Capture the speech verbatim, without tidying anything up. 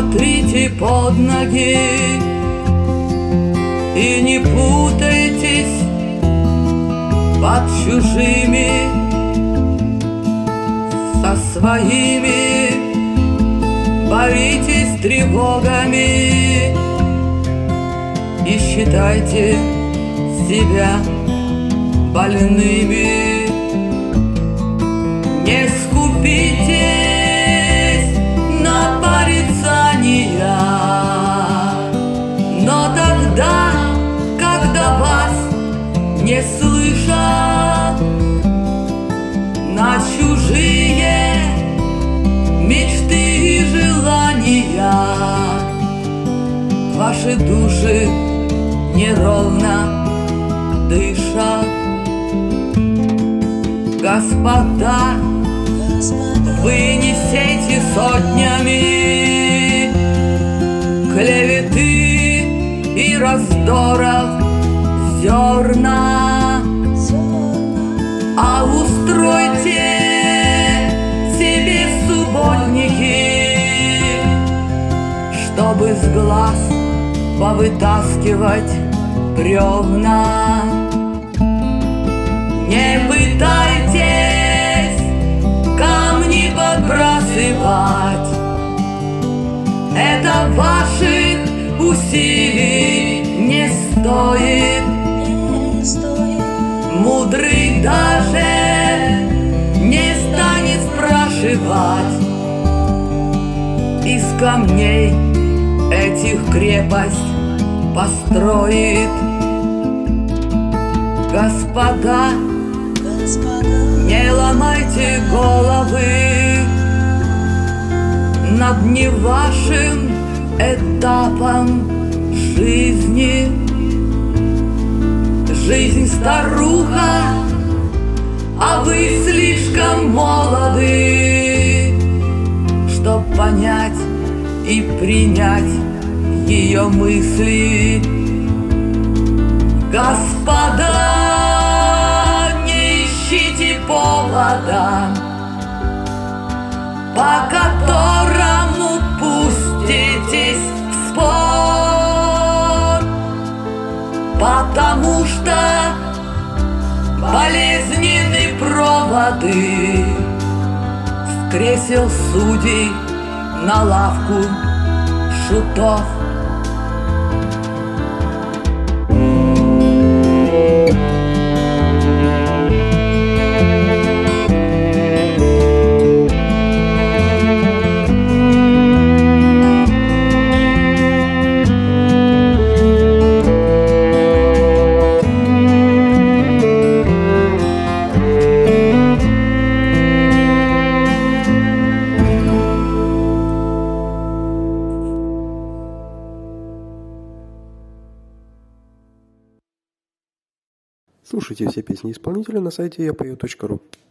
смотрите под ноги и не путайтесь под чужими со своими. Боритесь с тревогами и считайте себя больными. Не скупитесь на порицания, но тогда, когда вас не слышат, на чужие мечты и желания ваши души неровно дышат. Господа, вы не сейте сотнями клеветы и раздоров зерна, а устройте себе субботники, чтобы с глаз повытаскивать бревна. Не пытайтесь камни подбрасывать, это ваших усилий не стоит. Мудрый даже не станет спрашивать из камней этих крепость построит. Господа, не ломайте головы над не вашим этапом жизни. Жизнь старуха, а вы слишком молоды, чтоб понять и принять ее мысли. Господа, не ищите повода, по которому пуститесь в спор, потому что болезненны проводы с кресел судей на лавку шутов. Слушайте все песни исполнителя на сайте я пою точка ру.